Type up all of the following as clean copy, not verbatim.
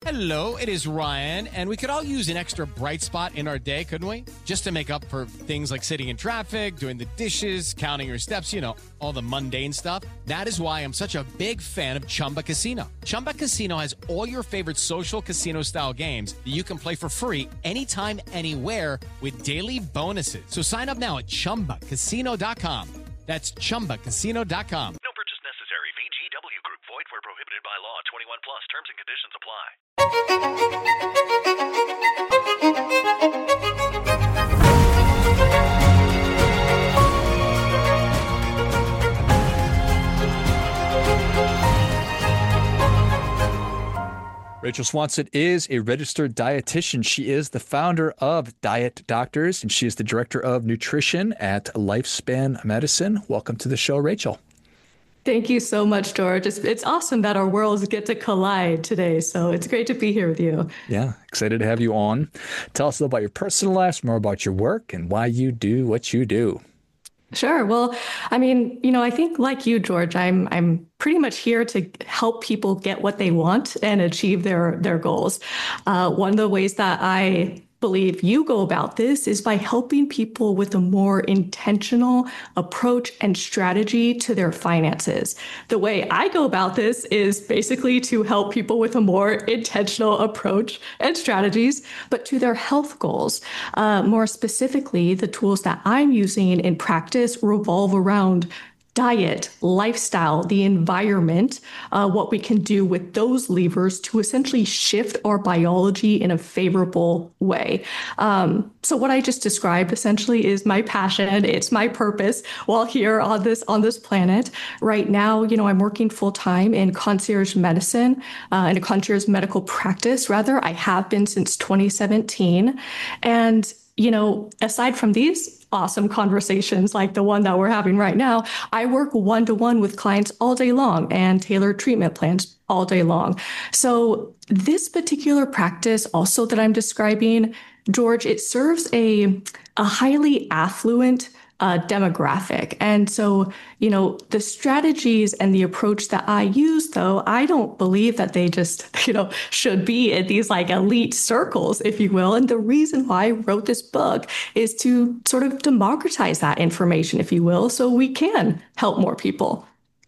Hello, it is Ryan, and we could all use an extra bright spot in our day, couldn't we? Just to make up for things like sitting in traffic, doing the dishes, counting your steps, all the mundane stuff. That is why I'm such a big fan of Chumba Casino. Chumba Casino has all your favorite social casino-style games that you can play for free anytime, anywhere with daily bonuses. So sign up now at ChumbaCasino.com. That's ChumbaCasino.com. No purchase necessary. VGW Group. Void where prohibited by law. 21 plus. Terms and conditions apply. Rachel Swanson is a registered dietitian. She is the founder of Diet Doctors, and she is the director of nutrition at Lifespan Medicine. Welcome to the show, Rachel. Thank you so much, George. It's awesome that our worlds get to collide today. So it's great to be here with you. Yeah, excited to have you on. Tell us a little about your personal life, more about your work, and why you do what you do. Sure. Well, I think like you, George, I'm pretty much here to help people get what they want and achieve their goals. One of the ways that I believe you go about this is by helping people with a more intentional approach and strategy to their finances. The way I go about this is basically to help people with a more intentional approach and strategies, but to their health goals. More specifically, the tools that I'm using in practice revolve around diet, lifestyle, the environment, what we can do with those levers to essentially shift our biology in a favorable way. So what I just described essentially is my passion. It's my purpose while here on this planet. Right now, I'm working full time in concierge medicine, in a concierge medical practice, rather. I have been since 2017. And aside from these awesome conversations like the one that we're having right now, I work one-to-one with clients all day long and tailor treatment plans all day long. So this particular practice also that I'm describing, George, it serves a highly affluent demographic. And so, the strategies and the approach that I use, though, I don't believe that they just, should be in these like elite circles, if you will. And the reason why I wrote this book is to sort of democratize that information, if you will, so we can help more people.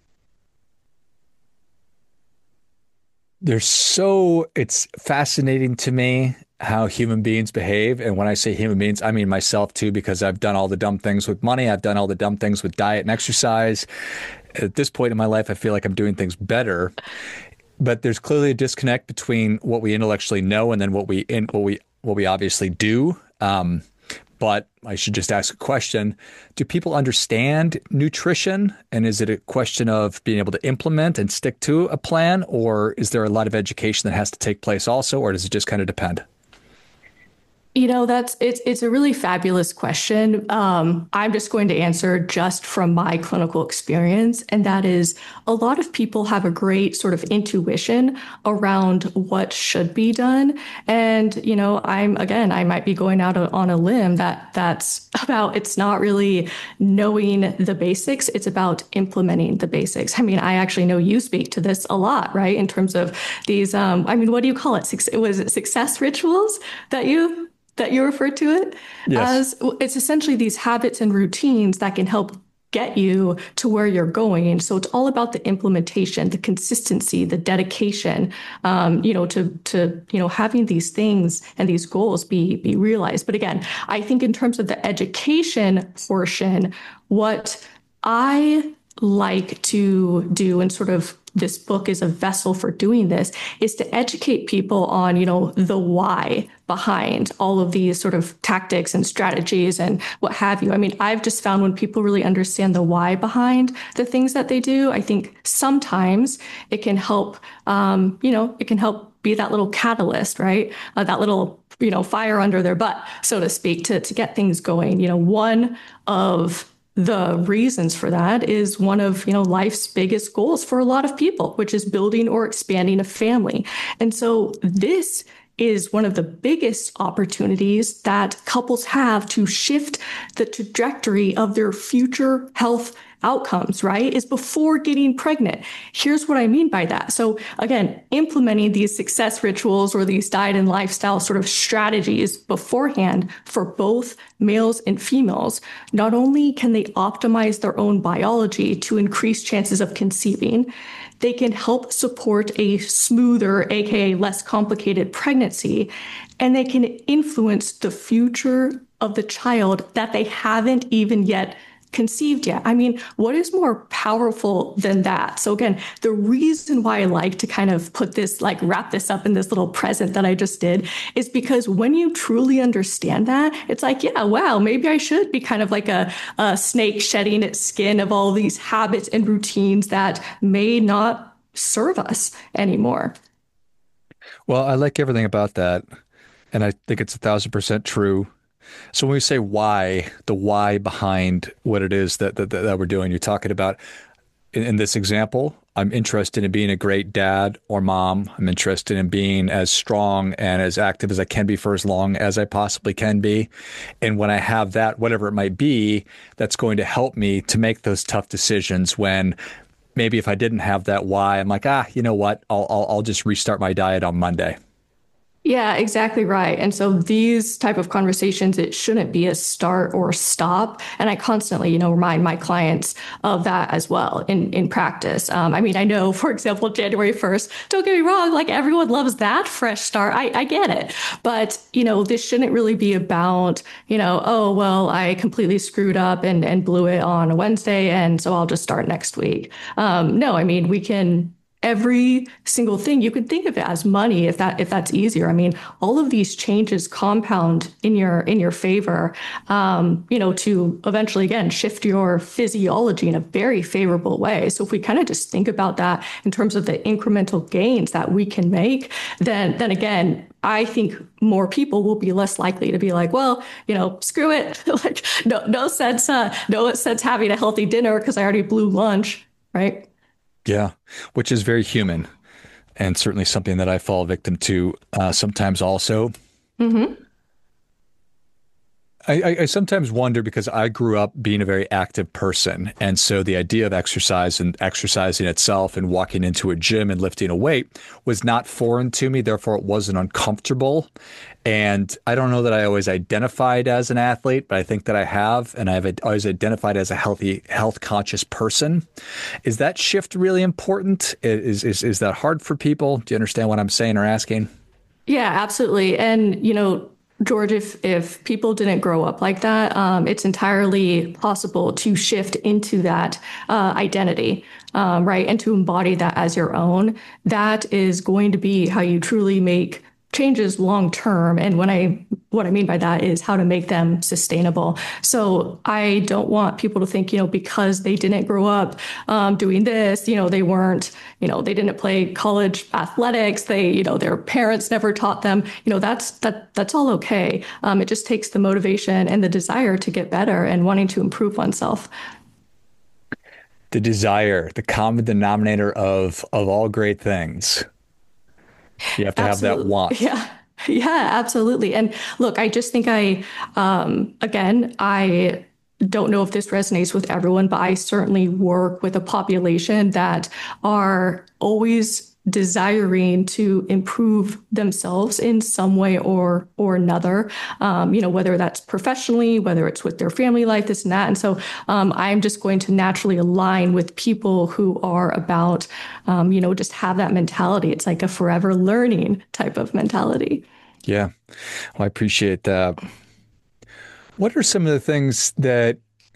It's fascinating to me how human beings behave. And when I say human beings, I mean myself too, because I've done all the dumb things with money. I've done all the dumb things with diet and exercise. At this point in my life, I feel like I'm doing things better. But there's clearly a disconnect between what we intellectually know and then what we obviously do. But I should just ask a question. Do people understand nutrition? And is it a question of being able to implement and stick to a plan? Or is there a lot of education that has to take place also? Or does it just kind of depend? It's a really fabulous question. I'm just going to answer just from my clinical experience. And that is a lot of people have a great sort of intuition around what should be done. And, I might be going out on a limb that's about, it's not really knowing the basics. It's about implementing the basics. I mean, I actually know you speak to this a lot, right? In terms of these, what do you call it? Was it success rituals that you referred to it? Yes. As it's essentially these habits and routines that can help get you to where you're going. So it's all about the implementation, the consistency, the dedication, to having these things and these goals be realized. But again, I think in terms of the education portion, what I like to do, and sort of this book is a vessel for doing this, is to educate people on, the why behind all of these sort of tactics and strategies and what have you. I mean, I've just found when people really understand the why behind the things that they do, I think sometimes it can help, it can help be that little catalyst, right? That little, fire under their butt, so to speak, to get things going. One of the reasons for that is one of, life's biggest goals for a lot of people, which is building or expanding a family. And so this is one of the biggest opportunities that couples have to shift the trajectory of their future health outcomes, right, is before getting pregnant. Here's what I mean by that. So again, implementing these success rituals or these diet and lifestyle sort of strategies beforehand for both males and females, not only can they optimize their own biology to increase chances of conceiving, they can help support a smoother, aka less complicated pregnancy, and they can influence the future of the child that they haven't even yet conceived yet. I mean, what is more powerful than that? So again, the reason why I like to kind of put this, like wrap this up in this little present that I just did, is because when you truly understand that, it's like, yeah, wow, maybe I should be kind of like a snake shedding its skin of all these habits and routines that may not serve us anymore. Well, I like everything about that. And I think it's 1,000% true. So when we say why, the why behind what it is that we're doing, you're talking about in this example, I'm interested in being a great dad or mom. I'm interested in being as strong and as active as I can be for as long as I possibly can be. And when I have that, whatever it might be, that's going to help me to make those tough decisions when maybe if I didn't have that why, I'm like, you know what? I'll just restart my diet on Monday. Yeah, exactly right. And so these type of conversations, it shouldn't be a start or stop. And I constantly, remind my clients of that as well in practice. I mean, I know, for example, January 1st, don't get me wrong, like everyone loves that fresh start. I get it. But, this shouldn't really be about, oh, well, I completely screwed up and blew it on a Wednesday. And so I'll just start next week. No, I mean, we can every single thing you could think of it as money if that's easier. I mean, all of these changes compound in your favor, to eventually again shift your physiology in a very favorable way. So if we kind of just think about that in terms of the incremental gains that we can make, then again, I think more people will be less likely to be like, well, screw it. Like no sense having a healthy dinner because I already blew lunch, right? Yeah, which is very human and certainly something that I fall victim to sometimes also. Mm-hmm. I sometimes wonder because I grew up being a very active person. And so the idea of exercise and exercising itself and walking into a gym and lifting a weight was not foreign to me. Therefore, it wasn't uncomfortable. And I don't know that I always identified as an athlete, but I think that I have. And I've always identified as a healthy, health conscious person. Is that shift really important? Is that hard for people? Do you understand what I'm saying or asking? Yeah, absolutely. And, George, if people didn't grow up like that, it's entirely possible to shift into that identity, right? And to embody that as your own. That is going to be how you truly make changes long term. And what I mean by that is how to make them sustainable. So I don't want people to think, because they didn't grow up doing this, they weren't, they didn't play college athletics. They, their parents never taught them, that's all okay. It just takes the motivation and the desire to get better and wanting to improve oneself. The desire, the common denominator of all great things. You have to have that want. Yeah. Yeah, absolutely. And look, I just think I don't know if this resonates with everyone, but I certainly work with a population that are always desiring to improve themselves in some way or another, whether that's professionally, whether it's with their family life, this and that. And so I'm just going to naturally align with people who are about, just have that mentality. It's like a forever learning type of mentality. Yeah. Well, I appreciate that. What are some of the things that,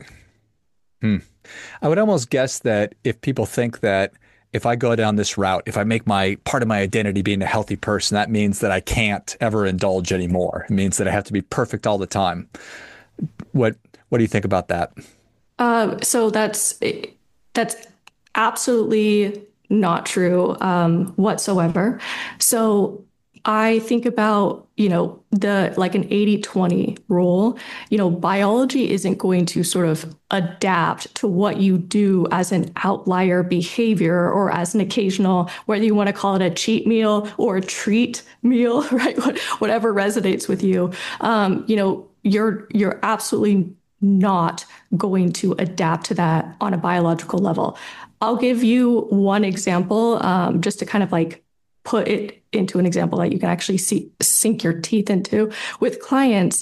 I would almost guess that if people think that if I go down this route, if I make my part of my identity being a healthy person, that means that I can't ever indulge anymore. It means that I have to be perfect all the time. What do you think about that? So that's absolutely not true whatsoever. So I think about, like an 80-20 rule. Biology isn't going to sort of adapt to what you do as an outlier behavior or as an occasional, whether you want to call it a cheat meal or a treat meal, right? Whatever resonates with you. You're absolutely not going to adapt to that on a biological level. I'll give you one example, just to kind of like put it into an example that you can actually sink your teeth into. With clients,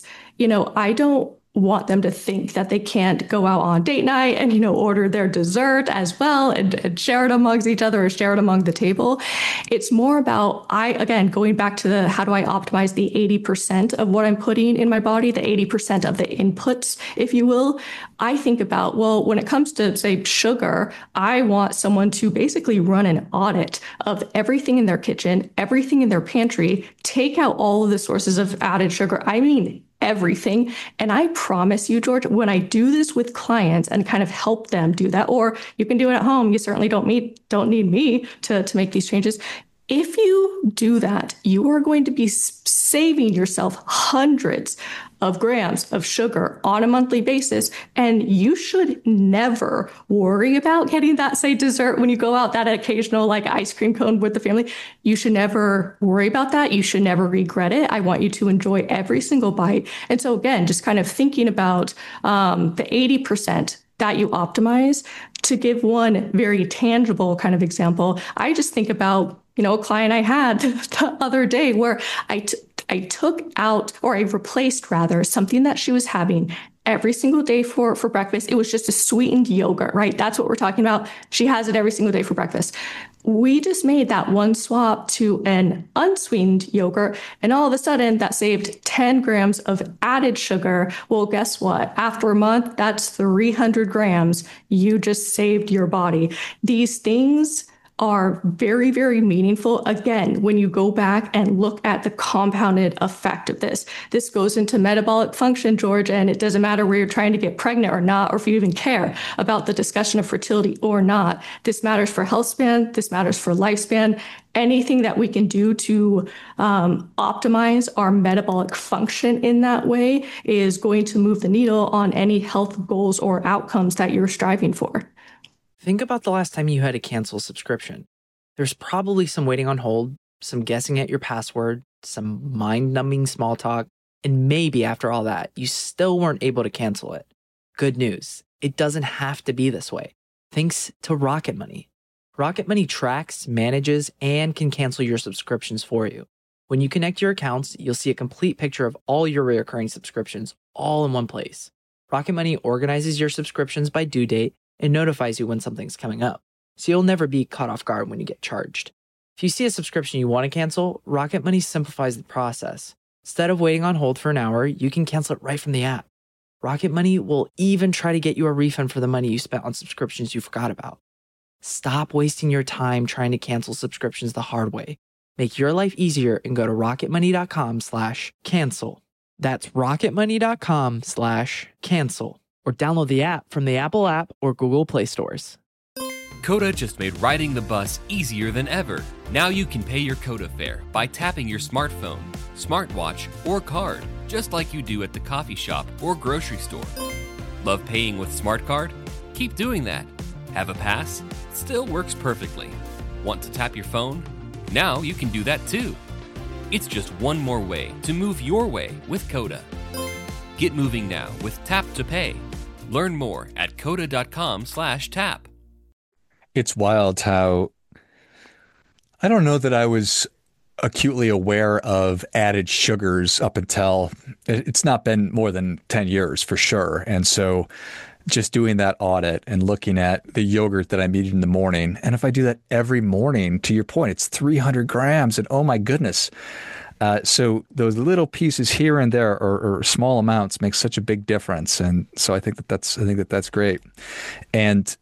I don't want them to think that they can't go out on date night and, order their dessert as well and share it amongst each other or share it among the table. It's more about, again, going back to the, how do I optimize the 80% of what I'm putting in my body, the 80% of the inputs, if you will. I think about, well, when it comes to, say, sugar, I want someone to basically run an audit of everything in their kitchen, everything in their pantry, take out all of the sources of added sugar. I mean, everything. And I promise you, George, when I do this with clients and kind of help them do that, or you can do it at home, you certainly don't need me to make these changes. If you do that, you are going to be saving yourself hundreds of grams of sugar on a monthly basis. And you should never worry about getting that, say, dessert when you go out, that occasional like ice cream cone with the family. You should never worry about that. You should never regret it. I want you to enjoy every single bite. And so again, just kind of thinking about the 80% that you optimize. To give one very tangible kind of example, I just think about, a client I had the other day where I took out, or I replaced rather, something that she was having every single day for breakfast. It was just a sweetened yogurt, right? That's what we're talking about. She has it every single day for breakfast. We just made that one swap to an unsweetened yogurt, and all of a sudden that saved 10 grams of added sugar. Well, guess what? After a month, that's 300 grams you just saved your body. These things are very, very meaningful. Again, when you go back and look at the compounded effect of this goes into metabolic function, George, and it doesn't matter where you're trying to get pregnant or not, or if you even care about the discussion of fertility or not. This matters for health span. This matters for lifespan. Anything that we can do to optimize our metabolic function in that way is going to move the needle on any health goals or outcomes that you're striving for. Think about the last time you had to cancel a subscription. There's probably some waiting on hold, some guessing at your password, some mind-numbing small talk, and maybe after all that, you still weren't able to cancel it. Good news, it doesn't have to be this way. Thanks to Rocket Money. Rocket Money tracks, manages, and can cancel your subscriptions for you. When you connect your accounts, you'll see a complete picture of all your recurring subscriptions all in one place. Rocket Money organizes your subscriptions by due date and notifies you when something's coming up, so you'll never be caught off guard when you get charged. If you see a subscription you want to cancel, Rocket Money simplifies the process. Instead of waiting on hold for an hour, you can cancel it right from the app. Rocket Money will even try to get you a refund for the money you spent on subscriptions you forgot about. Stop wasting your time trying to cancel subscriptions the hard way. Make your life easier and go to rocketmoney.com/cancel. That's rocketmoney.com/cancel. Or download the app from the Apple app or Google Play stores. Coda just made riding the bus easier than ever. Now you can pay your Coda fare by tapping your smartphone, smartwatch, or card, just like you do at the coffee shop or grocery store. Love paying with Smart Card? Keep doing that. Have a pass? Still works perfectly. Want to tap your phone? Now you can do that too. It's just one more way to move your way with Coda. Get moving now with Tap to Pay. Learn more at coda.com/tap. It's wild how I don't know that I was acutely aware of added sugars up until it's not been more than 10 years for sure. And so just doing that audit and looking at the yogurt that I'm eating in the morning. And if I do that every morning, to your point, it's 300 grams and oh my goodness. So those little pieces here and there or small amounts make such a big difference. And so I think that's great. And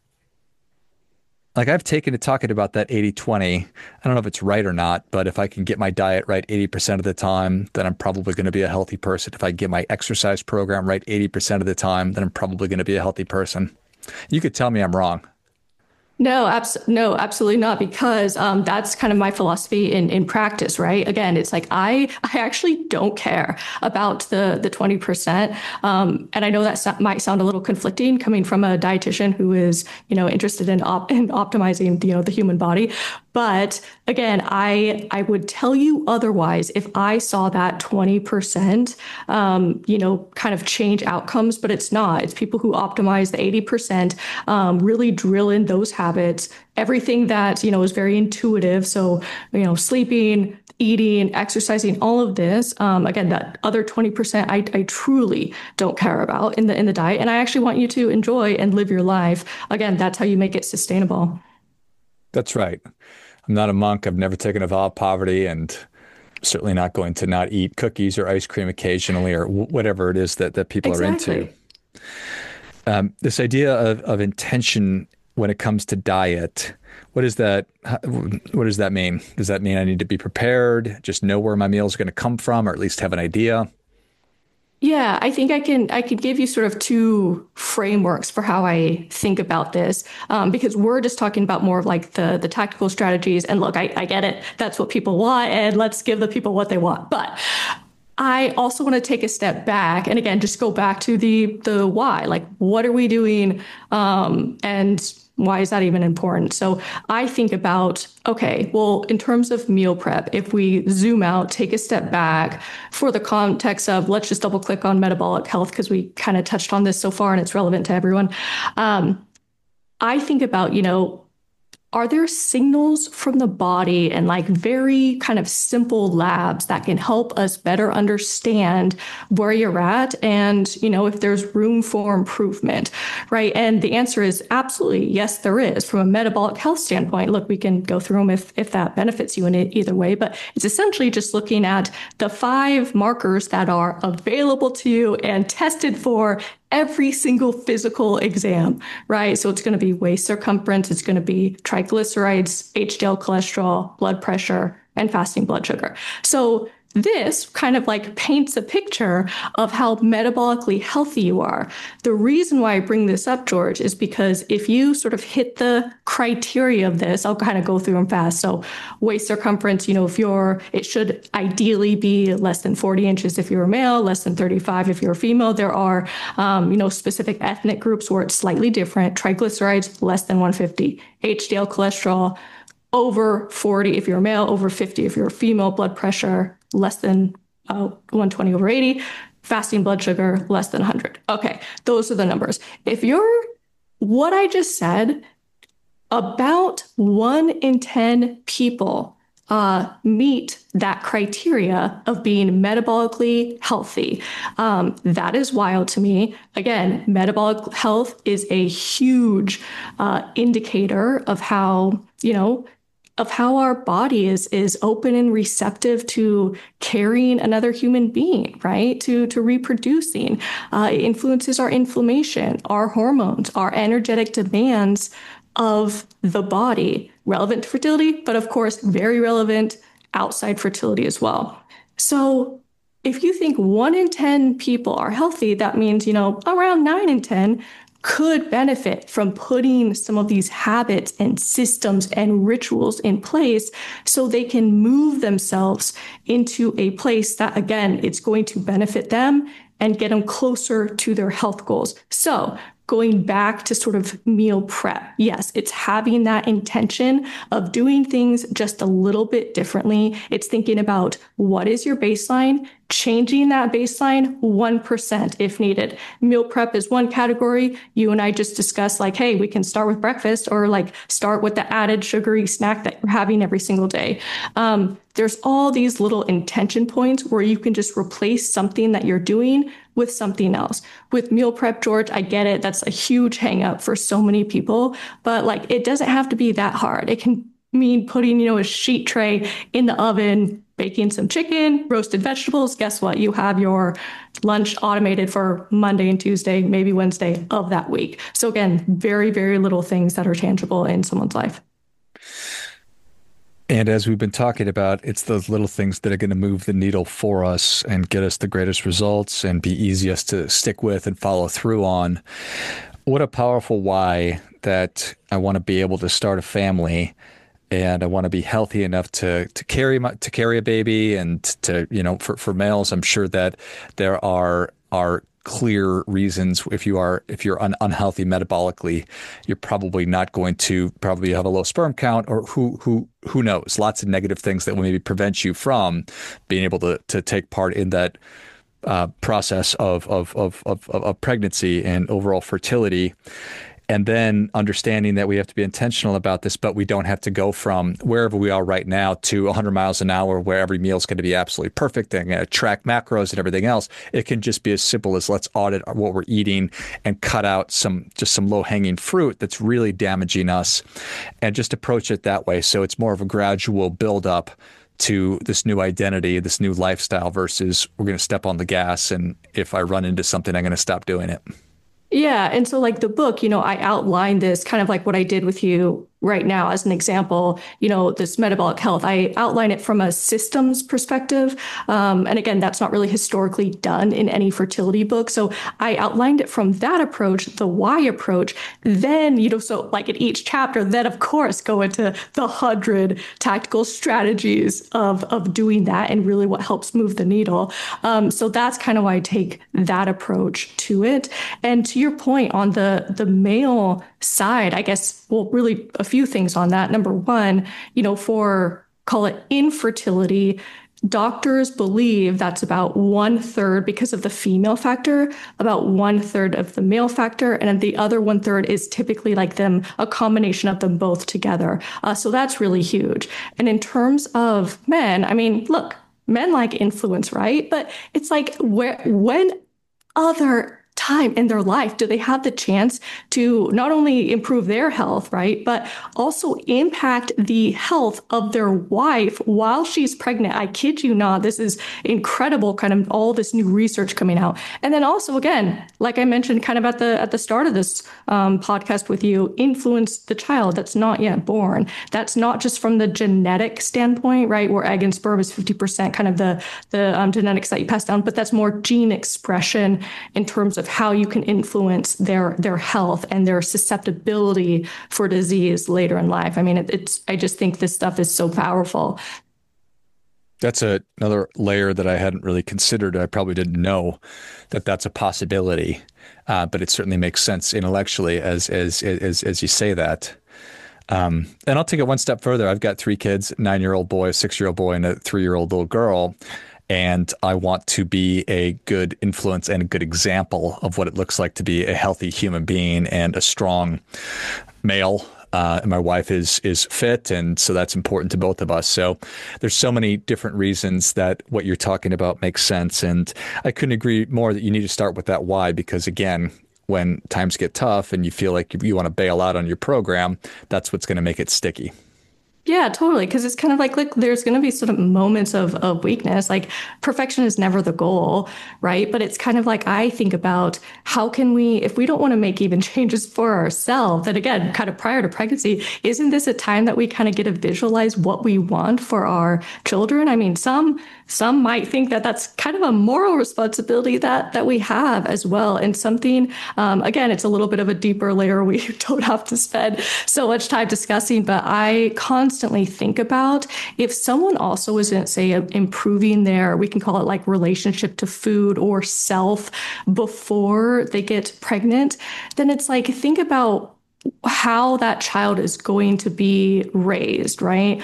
like I've taken to talking about that 80-20. I don't know if it's right or not, but if I can get my diet right 80% of the time, then I'm probably going to be a healthy person. If I get my exercise program right 80% of the time, then I'm probably going to be a healthy person. You could tell me I'm wrong. No, absolutely not, because that's kind of my philosophy in practice, right? Again, it's like I actually don't care about the 20%. And I know that might sound a little conflicting coming from a dietitian who is, interested in optimizing, the human body. But again, I would tell you otherwise if I saw that 20%, kind of change outcomes, but it's not. It's people who optimize the 80%, really drill in those habits, everything that, is very intuitive. So, sleeping, eating, exercising, all of this. Again, that other 20%, I truly don't care about in the diet. And I actually want you to enjoy and live your life. Again, that's how you make it sustainable. That's right. I'm not a monk. I've never taken a vow of poverty, and certainly not going to not eat cookies or ice cream occasionally or whatever it is that people are into. This idea of intention when it comes to diet, what is that? What does that mean? Does that mean I need to be prepared, just know where my meal is going to come from, or at least have an idea? Yeah, I think I can give you sort of two frameworks for how I think about this, because we're just talking about more of like the tactical strategies. And look, I get it. That's what people want, and let's give the people what they want. But I also want to take a step back and again, just go back to the why. Like, what are we doing? And why is that even important? So I think about, okay, well, in terms of meal prep, if we zoom out, take a step back for the context of, let's just double click on metabolic health because we kind of touched on this so far and it's relevant to everyone. I think about, are there signals from the body and like very kind of simple labs that can help us better understand where you're at and, if there's room for improvement, right? And the answer is absolutely yes, there is. From a metabolic health standpoint, look, we can go through them if that benefits you in either way, but it's essentially just looking at the 5 markers that are available to you and tested for every single physical exam, right? So it's going to be waist circumference, it's going to be triglycerides, HDL cholesterol, blood pressure, and fasting blood sugar. So this kind of like paints a picture of how metabolically healthy you are. The reason why I bring this up, George, is because if you sort of hit the criteria of this, I'll kind of go through them fast. So waist circumference, it should ideally be less than 40 inches if you're a male, less than 35 if you're a female. There are, specific ethnic groups where it's slightly different. Triglycerides, less than 150. HDL cholesterol, over 40 if you're a male, over 50 if you're a female. Blood pressure, less than 120 over 80. Fasting blood sugar, less than 100. Okay, those are the numbers. If you're what I just said, about 1 in 10 people meet that criteria of being metabolically healthy. That is wild to me. Again, metabolic health is a huge indicator of how, of how our body is open and receptive to carrying another human being, right? To reproducing. It influences our inflammation, our hormones, our energetic demands of the body, relevant to fertility, but of course, very relevant outside fertility as well. So if you think 1 in 10 people are healthy, that means, around 9 in 10 could benefit from putting some of these habits and systems and rituals in place so they can move themselves into a place that, again, it's going to benefit them and get them closer to their health goals. So going back to sort of meal prep, yes, it's having that intention of doing things just a little bit differently. It's thinking about what is your baseline, changing that baseline 1% if needed. Meal prep is one category. You and I just discussed like, hey, we can start with breakfast or like start with the added sugary snack that you're having every single day. There's all these little intention points where you can just replace something that you're doing with something else. With meal prep, George, I get it. That's a huge hang up for so many people, but like, it doesn't have to be that hard. It can mean putting, a sheet tray in the oven, baking some chicken, roasted vegetables. Guess what? You have your lunch automated for Monday and Tuesday, maybe Wednesday of that week. So again, very, very little things that are tangible in someone's life. And as we've been talking about, it's those little things that are going to move the needle for us and get us the greatest results and be easiest to stick with and follow through on. What a powerful why that I want to be able to start a family and I want to be healthy enough to carry a baby and to, for males, I'm sure that there are clear reasons. If you're unhealthy metabolically, you're probably not going to probably have a low sperm count, or who knows? Lots of negative things that will maybe prevent you from being able to take part in that process of pregnancy and overall fertility. And then understanding that we have to be intentional about this, but we don't have to go from wherever we are right now to 100 miles an hour where every meal is going to be absolutely perfect and track macros and everything else. It can just be as simple as let's audit what we're eating and cut out some low-hanging fruit that's really damaging us, and just approach it that way. So it's more of a gradual build-up to this new identity, this new lifestyle, versus we're going to step on the gas, and if I run into something, I'm going to stop doing it. Yeah. And so like the book, I outlined this kind of like what I did with you right now as an example, this metabolic health. I outline it from a systems perspective. And again, that's not really historically done in any fertility book. So I outlined it from that approach, the why approach. Then, so like in each chapter, then of course go into the 100 tactical strategies of doing that and really what helps move the needle. So that's kind of why I take that approach to it. And to your point on the male side, I guess, well, really a few things on that. Number one, for call it infertility, doctors believe that's about 1/3 because of the female factor, about 1/3 of the male factor, and then the other 1/3 is typically like a combination of them both together. So that's really huge. And in terms of men, I mean, look, men like influence, right? But it's like when other time in their life do they have the chance to not only improve their health, right, but also impact the health of their wife while she's pregnant? I kid you not, this is incredible, kind of all this new research coming out. And then also, again, like I mentioned kind of at the start of this podcast with you, influence the child that's not yet born. That's not just from the genetic standpoint, right, where egg and sperm is 50% kind of the genetics that you pass down, but that's more gene expression in terms of how you can influence their health and their susceptibility for disease later in life. I mean, I just think this stuff is so powerful. That's another layer that I hadn't really considered. I probably didn't know that that's a possibility, but it certainly makes sense intellectually as you say that. And I'll take it one step further. I've got 3 kids: 9-year-old boy, a 6-year-old boy, and a 3-year-old little girl. And I want to be a good influence and a good example of what it looks like to be a healthy human being and a strong male. And my wife is fit, and so that's important to both of us. So there's so many different reasons that what you're talking about makes sense. And I couldn't agree more that you need to start with that why, because again, when times get tough and you feel like you want to bail out on your program, that's what's going to make it sticky. Yeah, totally. Because it's kind of like, look, there's going to be sort of moments of weakness. Like perfection is never the goal, right? But it's kind of like I think about how can we, if we don't want to make even changes for ourselves, then again, kind of prior to pregnancy, isn't this a time that we kind of get to visualize what we want for our children? I mean, some might think that that's kind of a moral responsibility that we have as well. And something, again, it's a little bit of a deeper layer we don't have to spend so much time discussing, but I constantly think about if someone also isn't, say, improving we can call it like relationship to food or self before they get pregnant, then it's like, think about how that child is going to be raised, right?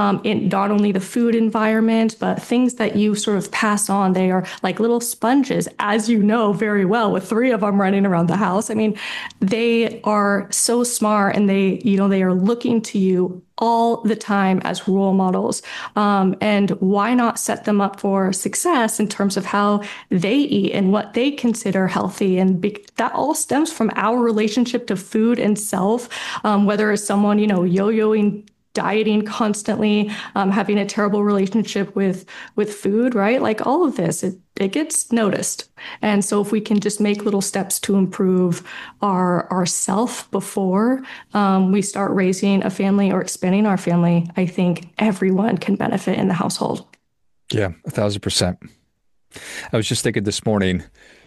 In not only the food environment, but things that you sort of pass on. They are like little sponges, as you know very well, with 3 of them running around the house. I mean, they are so smart, and they are looking to you all the time as role models. And why not set them up for success in terms of how they eat and what they consider healthy? And that all stems from our relationship to food and self, whether it's someone, yo-yoing, dieting constantly, having a terrible relationship with food, right? Like all of this, it gets noticed. And so if we can just make little steps to improve our self before we start raising a family or expanding our family, I think everyone can benefit in the household. Yeah, 1,000%. I was just thinking this morning,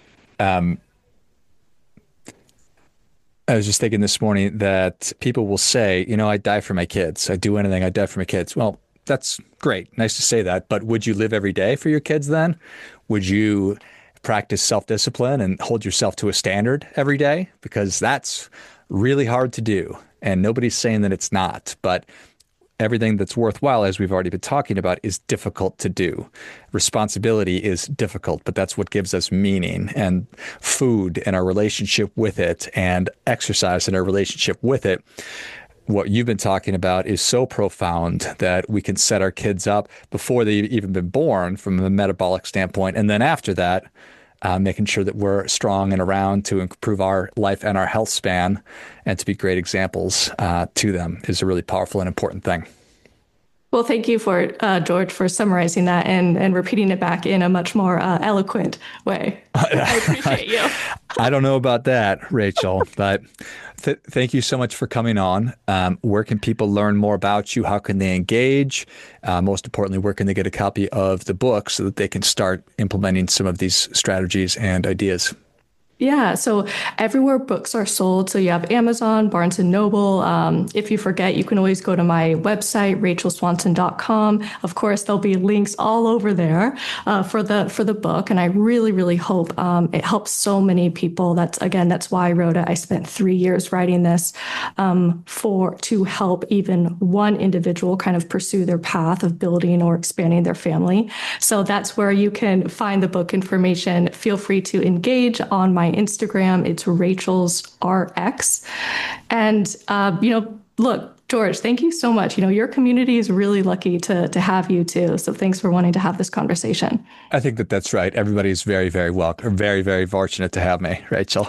that people will say, I die for my kids. I do anything, I die for my kids. Well, that's great. Nice to say that. But would you live every day for your kids then? Would you practice self-discipline and hold yourself to a standard every day, because that's really hard to do. And nobody's saying that it's not, but everything that's worthwhile, as we've already been talking about, is difficult to do. Responsibility is difficult, but that's what gives us meaning. And food and our relationship with it, and exercise and our relationship with it, what you've been talking about is so profound that we can set our kids up before they've even been born from a metabolic standpoint. And then after that, making sure that we're strong and around to improve our life and our health span, and to be great examples to them is a really powerful and important thing. Well, thank you for George for summarizing that and repeating it back in a much more eloquent way. I appreciate you. I don't know about that, Rachel, but thank you so much for coming on. Where can people learn more about you? How can they engage? Most importantly, where can they get a copy of the book so that they can start implementing some of these strategies and ideas? Yeah, so everywhere books are sold. So you have Amazon, Barnes & Noble. If you forget, you can always go to my website, rachelswanson.com. Of course, there'll be links all over there for the book. And I really, really hope it helps so many people. That's why I wrote it. I spent 3 years writing this to help even one individual kind of pursue their path of building or expanding their family. So that's where you can find the book information. Feel free to engage on my Instagram. It's Rachel's RX. And, look, George, thank you so much. Your community is really lucky to have you too. So thanks for wanting to have this conversation. I think that's right. Everybody's very, very welcome, very, very fortunate to have me, Rachel.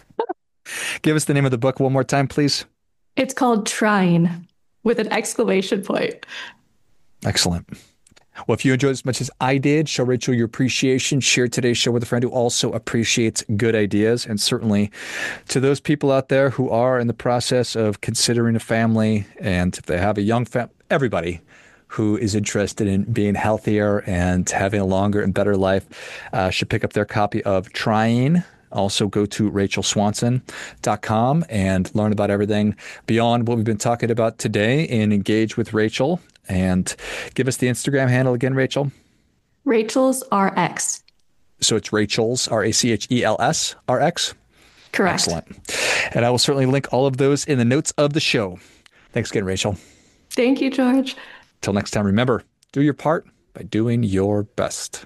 Give us the name of the book one more time, please. It's called Trying, with an exclamation point. Excellent. Well, if you enjoyed as much as I did, show Rachel your appreciation. Share today's show with a friend who also appreciates good ideas. And certainly to those people out there who are in the process of considering a family, and if they have a young family, everybody who is interested in being healthier and having a longer and better life should pick up their copy of Trying. Also go to rachelswanson.com and learn about everything beyond what we've been talking about today, and engage with Rachel. And give us the Instagram handle again, Rachel. Rachel's RX. So it's Rachel's, RACHELS, RX? Correct. Excellent. And I will certainly link all of those in the notes of the show. Thanks again, Rachel. Thank you, George. Till next time, remember, do your part by doing your best.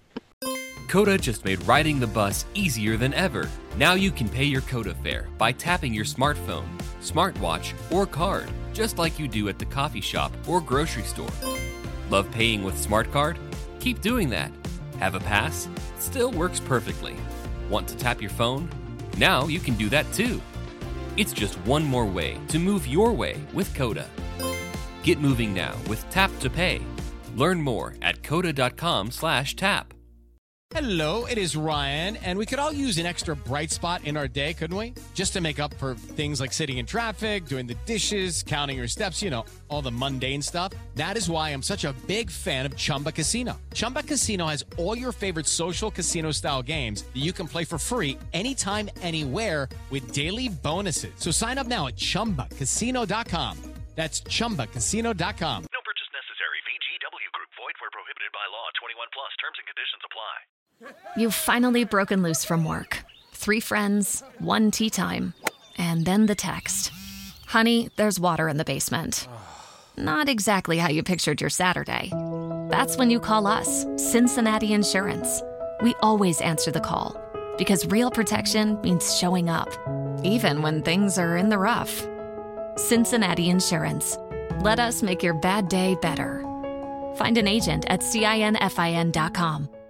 Coda just made riding the bus easier than ever. Now you can pay your Coda fare by tapping your smartphone, smartwatch, or card, just like you do at the coffee shop or grocery store. Love paying with SmartCard? Keep doing that. Have a pass? Still works perfectly. Want to tap your phone? Now you can do that too. It's just one more way to move your way with Coda. Get moving now with Tap to Pay. Learn more at coda.com/tap. Hello, it is Ryan, and we could all use an extra bright spot in our day, couldn't we? Just to make up for things like sitting in traffic, doing the dishes, counting your steps, all the mundane stuff. That is why I'm such a big fan of Chumba Casino. Chumba Casino has all your favorite social casino-style games that you can play for free anytime, anywhere with daily bonuses. So sign up now at ChumbaCasino.com. That's ChumbaCasino.com. No purchase necessary. VGW Group. Void where prohibited by law. 21 plus. Terms and conditions apply. You've finally broken loose from work. 3 friends, 1 tea time, and then the text. Honey, there's water in the basement. Not exactly how you pictured your Saturday. That's when you call us, Cincinnati Insurance. We always answer the call, because real protection means showing up, even when things are in the rough. Cincinnati Insurance. Let us make your bad day better. Find an agent at CINFIN.com.